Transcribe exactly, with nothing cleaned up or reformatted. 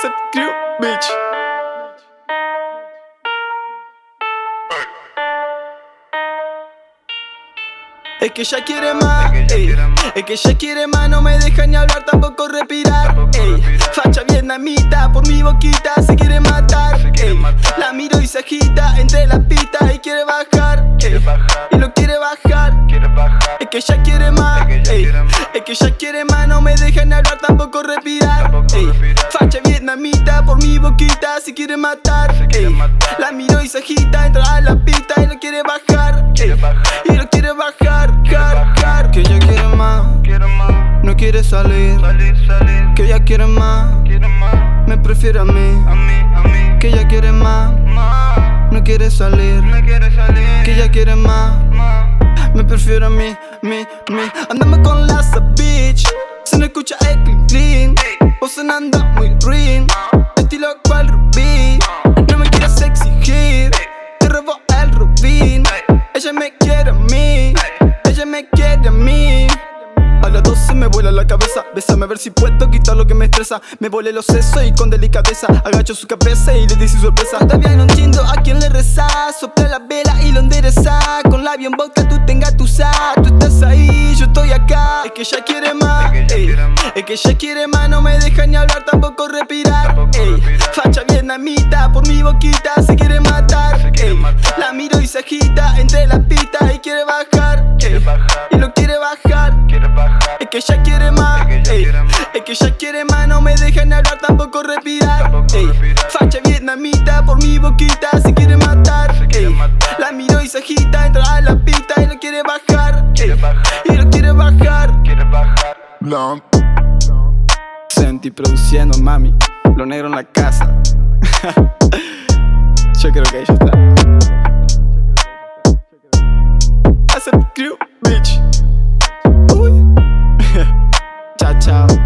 Accept crew, bitch. Es que ella quiere más, ey. Es que ella quiere más, no me deja ni hablar, tampoco respirar, ey. Facha vietnamita, por mi boquita se quiere matar, ey. La miro y se agita entre las pistas y quiere bajar, ey. Y lo quiere bajar. Es que ella quiere más, ey. Es que ella quiere más, no me deja ni hablar, tampoco respirar, ey. Facha vietnamita, por mi boquita se quiere matar, ey. La miro y se agita, entra a la pista y lo quiere bajar, ey. Y lo quiere bajar, jar, jar. Que ella quiere más, no quiere salir. Que ella quiere más, me prefiere a mí. Que ella quiere más, no quiere salir. Que ella quiere más, me prefiere a mí, mi, mi. Andamos con la bitch, se no escucha el clean clean. Vos sonando muy ring, estilo cual rubí. No me quieras exigir, te robo el rubín. Ella me quiere a mí, ella me quiere a mí. A las doce me vuela la cabeza, bésame a ver si puedo quitar lo que me estresa. Me volé los sesos y con delicadeza agacho su cabeza y le dice sorpresa. Todavía no entiendo a quién le reza, sopla la vela y lo endereza. Con labio en boca tú tengas tu sa. Tú estás ahí, yo estoy acá. Es que ella quiere más, ey. Es que ella quiere más, no me deja ni hablar, tampoco respirar, ey. Facha vietnamita, por mi boquita se quiere matar, ey. La miro y se agita entre las pistas y quiere bajar, ey. Y lo quiere bajar. Es que ella quiere más, ey. Es que ella quiere más, no me deja ni hablar, tampoco respirar, ey. Facha vietnamita, por mi boquita se quiere matar, ey. La miro y se agita, entra a la pista y lo quiere bajar, ey. Y lo quiere bajar. Blunt. Senti produciendo, mami. Lo negro en la casa. Yo creo que ahí ya está. Accept crew, bitch. Uy. Chao, chao.